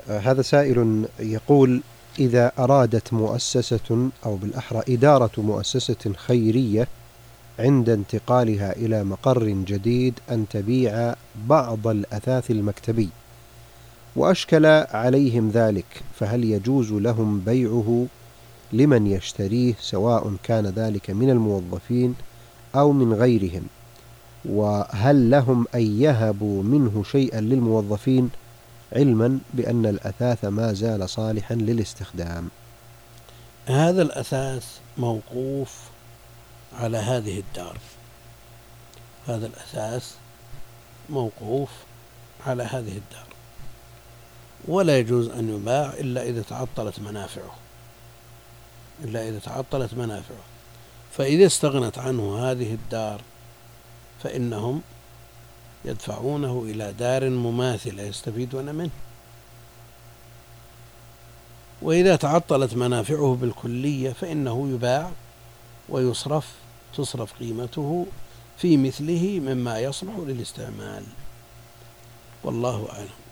هذا سائل يقول: إذا أرادت مؤسسة أو بالأحرى إدارة مؤسسة خيرية عند انتقالها إلى مقر جديد أن تبيع بعض الأثاث المكتبي وأشكل عليهم ذلك، فهل يجوز لهم بيعه لمن يشتريه سواء كان ذلك من الموظفين أو من غيرهم؟ وهل لهم أن يهبوا منه شيئا للموظفين علما بأن الأثاث ما زال صالحا للاستخدام؟ هذا الأثاث موقوف على هذه الدار، هذا الأثاث موقوف على هذه الدار، ولا يجوز أن يباع إلا إذا تعطلت منافعه، فإذا استغنت عنه هذه الدار فإنهم يدفعونه إلى دار مماثلة يستفيدون منه. وإذا تعطلت منافعه بالكلية فإنه يباع تصرف قيمته في مثله مما يصلح للاستعمال، والله أعلم.